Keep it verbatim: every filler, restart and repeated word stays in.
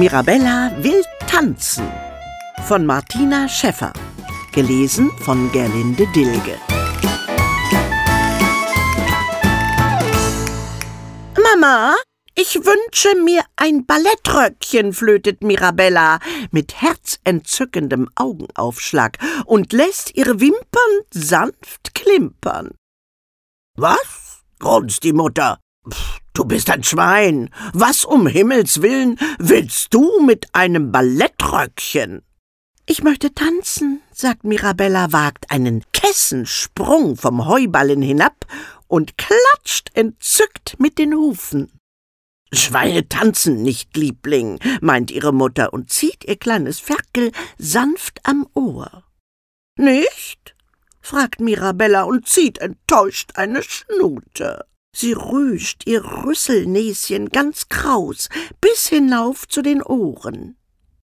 Mirabella will tanzen von Martina Schäffer, gelesen von Gerlinde Dilge. Mama, ich wünsche mir ein Ballettröckchen, flötet Mirabella mit herzentzückendem Augenaufschlag und lässt ihre Wimpern sanft klimpern. Was? Grunzt die Mutter. Pff, du bist ein Schwein. Was um Himmels willen willst du mit einem Ballettröckchen? Ich möchte tanzen, sagt Mirabella, wagt einen Kessensprung vom Heuballen hinab und klatscht entzückt mit den Hufen. Schweine tanzen nicht, Liebling, meint ihre Mutter und zieht ihr kleines Ferkel sanft am Ohr. Nicht? Fragt Mirabella und zieht enttäuscht eine Schnute. Sie rüscht ihr Rüsselnäschen ganz kraus bis hinauf zu den Ohren.